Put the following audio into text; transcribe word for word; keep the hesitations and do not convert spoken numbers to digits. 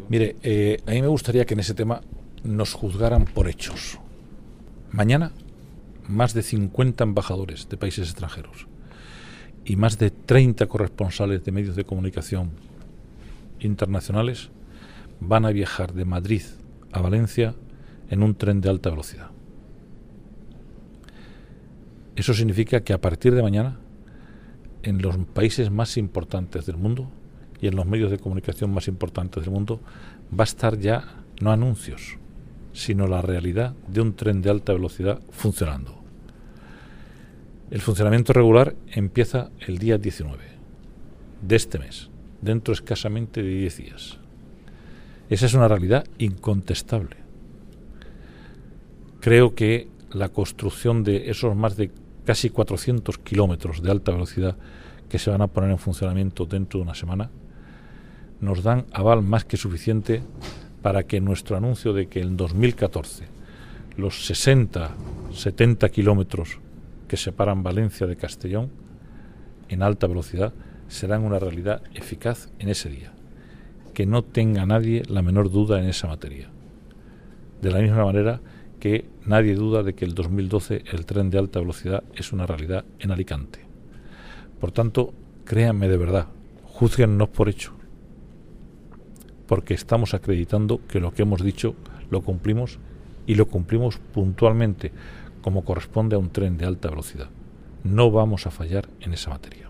Mire, eh, a mí me gustaría que en ese tema nos juzgaran por hechos. Mañana, más de cincuenta embajadores de países extranjeros y más de treinta corresponsales de medios de comunicación internacionales van a viajar de Madrid a Valencia en un tren de alta velocidad. Eso significa que a partir de mañana, en los países más importantes del mundo y en los medios de comunicación más importantes del mundo, va a estar ya no anuncios, sino la realidad de un tren de alta velocidad funcionando. El funcionamiento regular empieza el día diecinueve de este mes, dentro escasamente de diez días. Esa es una realidad incontestable. Creo que la construcción de esos más de casi cuatrocientos kilómetros de alta velocidad que se van a poner en funcionamiento dentro de una semana nos dan aval más que suficiente para que nuestro anuncio de que en dos mil catorce los sesenta, setenta kilómetros que separan Valencia de Castellón en alta velocidad serán una realidad eficaz en ese día. Que no tenga nadie la menor duda en esa materia. De la misma manera que nadie duda de que el dos mil doce el tren de alta velocidad es una realidad en Alicante. Por tanto, créanme de verdad, júzguennos por hecho, porque estamos acreditando que lo que hemos dicho lo cumplimos y lo cumplimos puntualmente, como corresponde a un tren de alta velocidad. No vamos a fallar en esa materia.